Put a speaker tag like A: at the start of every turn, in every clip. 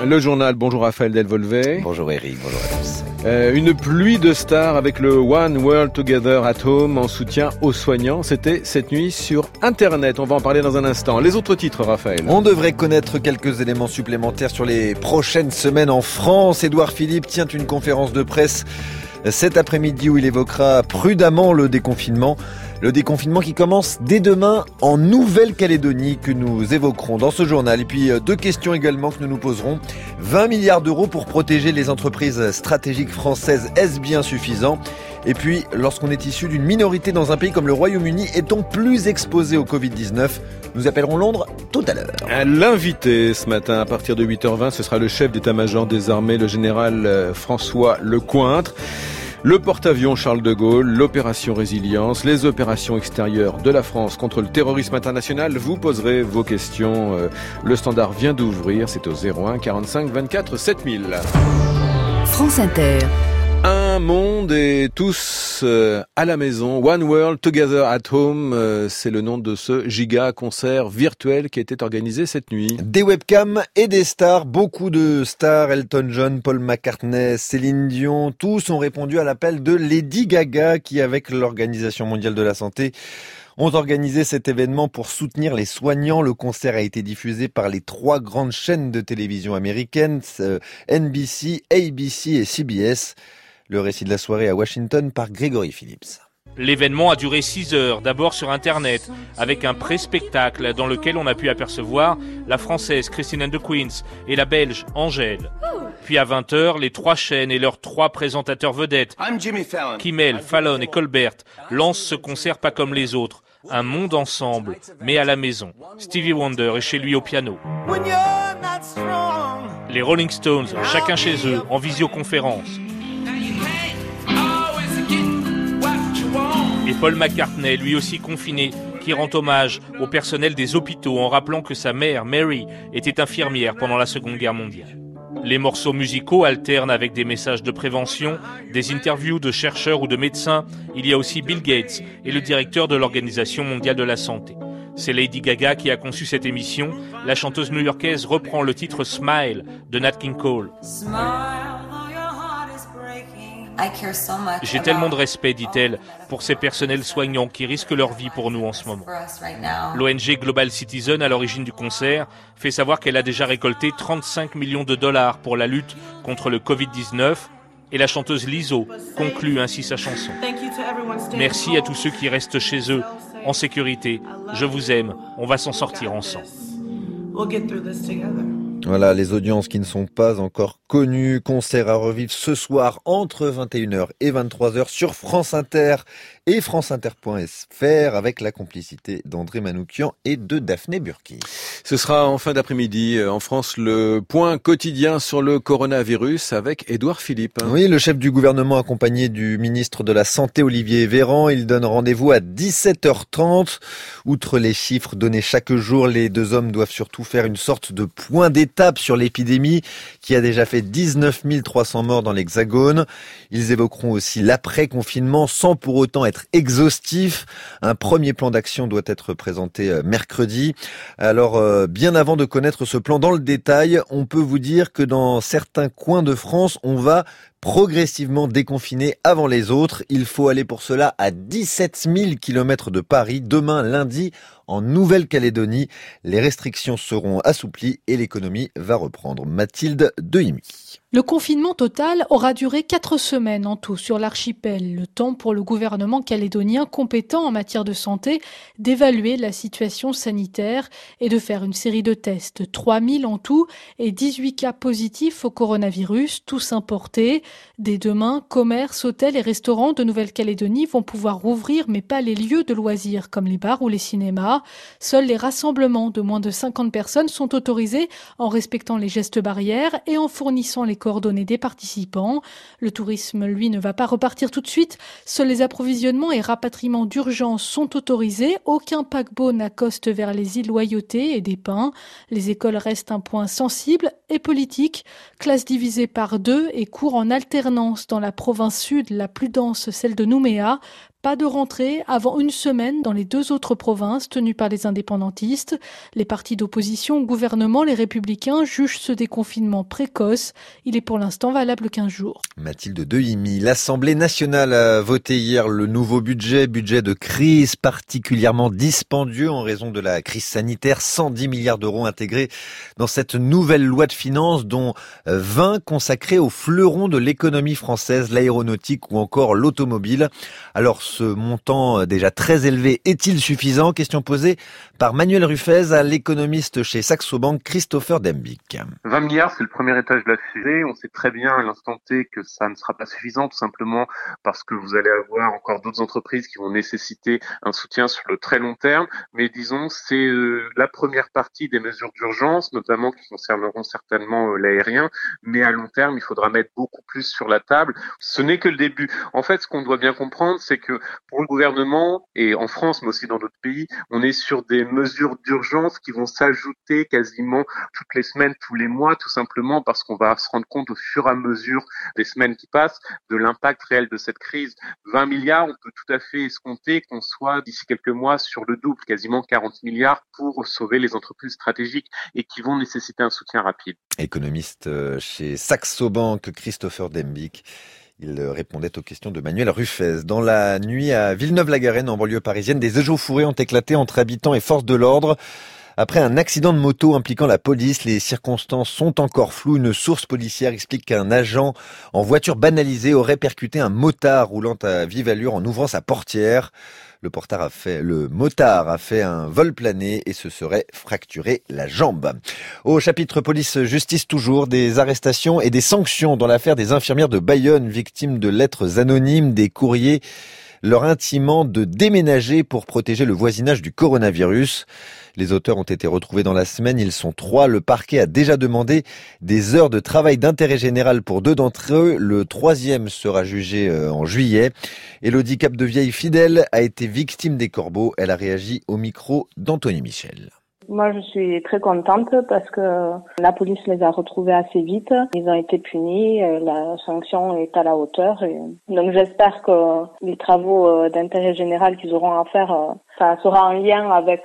A: Le journal, bonjour Raphaël Delvolvé.
B: Bonjour Eric, bonjour à tous.
A: Une pluie de stars avec le One World Together at Home en soutien aux soignants. C'était cette nuit sur Internet. On va en parler dans un instant. Les autres titres, Raphaël.
B: On devrait connaître quelques éléments supplémentaires sur les prochaines semaines en France. Édouard Philippe tient une conférence de presse cet après-midi où il évoquera prudemment le déconfinement. Le déconfinement qui commence dès demain en Nouvelle-Calédonie que nous évoquerons dans ce journal. Et puis deux questions également que nous nous poserons. 20 milliards d'euros pour protéger les entreprises stratégiques françaises, est-ce bien suffisant ? Et puis, lorsqu'on est issu d'une minorité dans un pays comme le Royaume-Uni, est-on plus exposé au Covid-19 ? Nous appellerons Londres tout à l'heure.
A: L'invité ce matin à partir de 8h20, ce sera le chef d'état-major des armées, le général François Lecointre. Le porte-avions Charles de Gaulle, l'opération Résilience, les opérations extérieures de la France contre le terrorisme international. Vous poserez vos questions. Le standard vient d'ouvrir, c'est au 01 45 24 7000.
C: France Inter.
A: Un monde et tous à la maison. One World Together at Home, c'est le nom de ce giga concert virtuel qui a été organisé cette nuit.
B: Des webcams et des stars, beaucoup de stars, Elton John, Paul McCartney, Céline Dion, tous ont répondu à l'appel de Lady Gaga qui, avec l'Organisation mondiale de la santé, ont organisé cet événement pour soutenir les soignants. Le concert a été diffusé par les 3 grandes chaînes de télévision américaines, NBC, ABC et CBS. Le récit de la soirée à Washington par Grégory Phillips.
D: L'événement a duré 6 heures, d'abord sur Internet, avec un pré-spectacle dans lequel on a pu apercevoir la Française Christine and the Queens et la Belge Angèle. Puis à 20h, les 3 chaînes et leurs 3 présentateurs vedettes, Kimmel, Fallon et Colbert, lancent ce concert pas comme les autres. Un monde ensemble, mais à la maison. Stevie Wonder est chez lui au piano. Les Rolling Stones, chacun chez eux, en visioconférence. Et Paul McCartney, lui aussi confiné, qui rend hommage au personnel des hôpitaux en rappelant que sa mère, Mary, était infirmière pendant la Seconde Guerre mondiale. Les morceaux musicaux alternent avec des messages de prévention, des interviews de chercheurs ou de médecins. Il y a aussi Bill Gates et le directeur de l'Organisation mondiale de la santé. C'est Lady Gaga qui a conçu cette émission. La chanteuse new-yorkaise reprend le titre Smile de Nat King Cole. J'ai tellement de respect, dit-elle, pour ces personnels soignants qui risquent leur vie pour nous en ce moment. L'ONG Global Citizen, à l'origine du concert, fait savoir qu'elle a déjà récolté 35 millions de dollars pour la lutte contre le Covid-19 et la chanteuse Lizzo conclut ainsi sa chanson. Merci à tous ceux qui restent chez eux, en sécurité. Je vous aime, on va s'en sortir ensemble.
B: Voilà, les audiences qui ne sont pas encore connues. Concert à revivre ce soir entre 21h et 23h sur France Inter et franceinter.fr avec la complicité d'André Manoukian et de Daphné Burki.
A: Ce sera en fin d'après-midi en France le point quotidien sur le coronavirus avec Édouard Philippe.
B: Oui, le chef du gouvernement accompagné du ministre de la Santé Olivier Véran, il donne rendez-vous à 17h30. Outre les chiffres donnés chaque jour, les 2 hommes doivent surtout faire une sorte de point d'étape sur l'épidémie qui a déjà fait 19 300 morts dans l'Hexagone. Ils évoqueront aussi l'après-confinement sans pour autant être exhaustif. Un premier plan d'action doit être présenté mercredi. Alors, bien avant de connaître ce plan dans le détail, on peut vous dire que dans certains coins de France, on va progressivement déconfiner avant les autres. Il faut aller pour cela à 17 000 km de Paris demain lundi en Nouvelle-Calédonie. Les restrictions seront assouplies et l'économie va reprendre. Mathilde Dehimi.
E: Le confinement total aura duré 4 semaines en tout sur l'archipel. Le temps pour le gouvernement calédonien compétent en matière de santé d'évaluer la situation sanitaire et de faire une série de tests. 3000 en tout et 18 cas positifs au coronavirus, tous importés. Dès demain, commerces, hôtels et restaurants de Nouvelle-Calédonie vont pouvoir rouvrir, mais pas les lieux de loisirs comme les bars ou les cinémas. Seuls les rassemblements de moins de 50 personnes sont autorisés en respectant les gestes barrières et en fournissant les coordonnées des participants. Le tourisme, lui, ne va pas repartir tout de suite. Seuls les approvisionnements et rapatriements d'urgence sont autorisés. Aucun paquebot n'accoste vers les îles Loyauté et des Pins. Les écoles restent un point sensible et politique. Classes divisées par 2 et cours en alternance dans la province sud, la plus dense, celle de Nouméa. Pas de rentrée avant une semaine dans les 2 autres provinces tenues par les indépendantistes. Les partis d'opposition au gouvernement, les Républicains, jugent ce déconfinement précoce. Il est pour l'instant valable 15 jours.
B: Mathilde Dehimi, l'Assemblée nationale a voté hier le nouveau budget de crise particulièrement dispendieux en raison de la crise sanitaire. 110 milliards d'euros intégrés dans cette nouvelle loi de finances, dont 20 consacrés aux fleurons de l'économie française, l'aéronautique ou encore l'automobile. Alors, ce montant déjà très élevé est-il suffisant? Question posée par Manuel Rufez à l'économiste chez Saxo Bank, Christopher Dembick.
F: 20 milliards, c'est le premier étage de la fusée. On sait très bien à l'instant T que ça ne sera pas suffisant, tout simplement parce que vous allez avoir encore d'autres entreprises qui vont nécessiter un soutien sur le très long terme. Mais disons, c'est la première partie des mesures d'urgence, notamment qui concerneront certainement l'aérien. Mais à long terme, il faudra mettre beaucoup plus sur la table. Ce n'est que le début. En fait, ce qu'on doit bien comprendre, c'est que pour le gouvernement, et en France, mais aussi dans d'autres pays, on est sur des mesures d'urgence qui vont s'ajouter quasiment toutes les semaines, tous les mois, tout simplement parce qu'on va se rendre compte au fur et à mesure des semaines qui passent de l'impact réel de cette crise. 20 milliards, on peut tout à fait escompter qu'on soit d'ici quelques mois sur le double, quasiment 40 milliards pour sauver les entreprises stratégiques et qui vont nécessiter un soutien rapide.
B: Économiste chez Saxo Bank, Christopher Dembick. Il répondait aux questions de Manuel Rufez. Dans la nuit à Villeneuve-la-Garenne, en banlieue parisienne, des échauffourées ont éclaté entre habitants et forces de l'ordre. Après un accident de moto impliquant la police, les circonstances sont encore floues. Une source policière explique qu'un agent en voiture banalisée aurait percuté un motard roulant à vive allure en ouvrant sa portière. Le motard a fait un vol plané et se serait fracturé la jambe. Au chapitre police-justice toujours, des arrestations et des sanctions dans l'affaire des infirmières de Bayonne, victimes de lettres anonymes, des courriers leur intimant de déménager pour protéger le voisinage du coronavirus. Les auteurs ont été retrouvés dans la semaine, ils sont 3. Le parquet a déjà demandé des heures de travail d'intérêt général pour 2 d'entre eux. Le 3e sera jugé en juillet. Élodie Capdevieille, fidèle, a été victime des corbeaux. Elle a réagi au micro d'Anthony Michel.
G: Moi, je suis très contente parce que la police les a retrouvés assez vite. Ils ont été punis, la sanction est à la hauteur. Donc, j'espère que les travaux d'intérêt général qu'ils auront à faire, ça sera en lien avec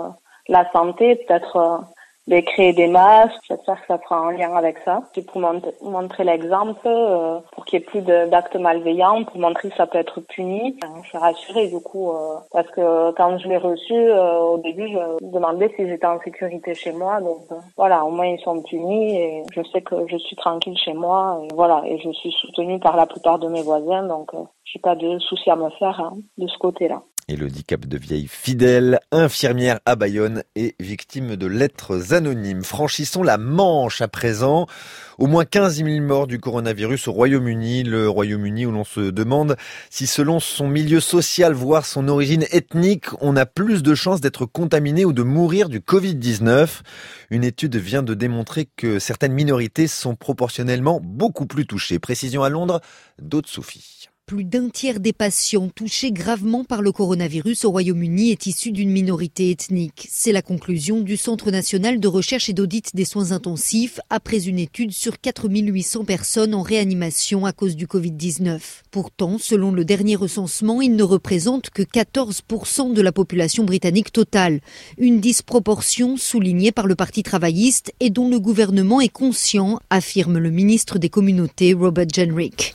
G: la santé, peut-être de créer des masques. J'espère que ça sera en lien avec ça. C'est pour montrer l'exemple, pour qu'il n'y ait plus d'actes malveillants, pour montrer que ça peut être puni. Je suis rassurée du coup, parce que quand je l'ai reçu, au début, je me demandais si j'étais en sécurité chez moi. Donc voilà, au moins ils sont punis et je sais que je suis tranquille chez moi. Et voilà, et je suis soutenue par la plupart de mes voisins, donc j'ai pas de soucis à me faire de ce côté-là.
B: Élodie Capdevieille, fidèle, infirmière à Bayonne et victime de lettres anonymes. Franchissons la Manche à présent. Au moins 15 000 morts du coronavirus au Royaume-Uni. Le Royaume-Uni où l'on se demande si selon son milieu social, voire son origine ethnique, on a plus de chances d'être contaminé ou de mourir du Covid-19. Une étude vient de démontrer que certaines minorités sont proportionnellement beaucoup plus touchées. Précision à Londres, d'Aude Sophie.
H: Plus d'un tiers des patients touchés gravement par le coronavirus au Royaume-Uni est issu d'une minorité ethnique. C'est la conclusion du Centre national de recherche et d'audit des soins intensifs après une étude sur 4 800 personnes en réanimation à cause du Covid-19. Pourtant, selon le dernier recensement, ils ne représentent que 14% de la population britannique totale. Une disproportion soulignée par le Parti travailliste et dont le gouvernement est conscient, affirme le ministre des Communautés, Robert Jenrick.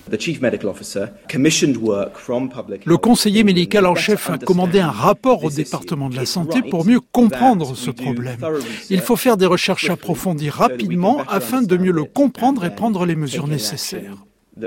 I: Le conseiller médical en chef a commandé un rapport au département de la santé pour mieux comprendre ce problème. Il faut faire des recherches approfondies rapidement afin de mieux le comprendre et prendre les mesures nécessaires.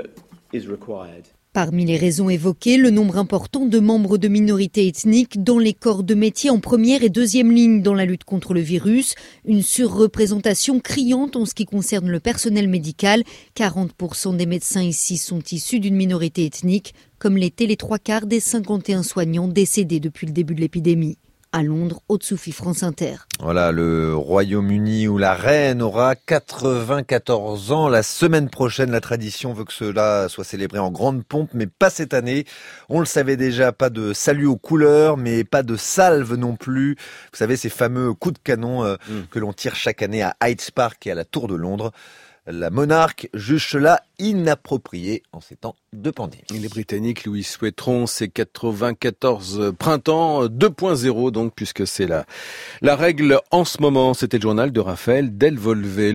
H: Parmi les raisons évoquées, le nombre important de membres de minorités ethniques dans les corps de métier en première et deuxième ligne dans la lutte contre le virus, une surreprésentation criante en ce qui concerne le personnel médical. 40% des médecins ici sont issus d'une minorité ethnique, comme l'étaient les 3/4 des 51 soignants décédés depuis le début de l'épidémie. À Londres, Aude-Sophie, France Inter.
B: Voilà, le Royaume-Uni où la reine aura 94 ans. La semaine prochaine, la tradition veut que cela soit célébré en grande pompe, mais pas cette année. On le savait déjà, pas de salut aux couleurs, mais pas de salve non plus. Vous savez, ces fameux coups de canon que l'on tire chaque année à Hyde Park et à la Tour de Londres. La monarque juge cela inapproprié en ces temps de pandémie.
A: Et les Britanniques lui souhaiteront ses 94 printemps 2.0 donc, puisque c'est la règle en ce moment. C'était le journal de Raphaël Delvolvé.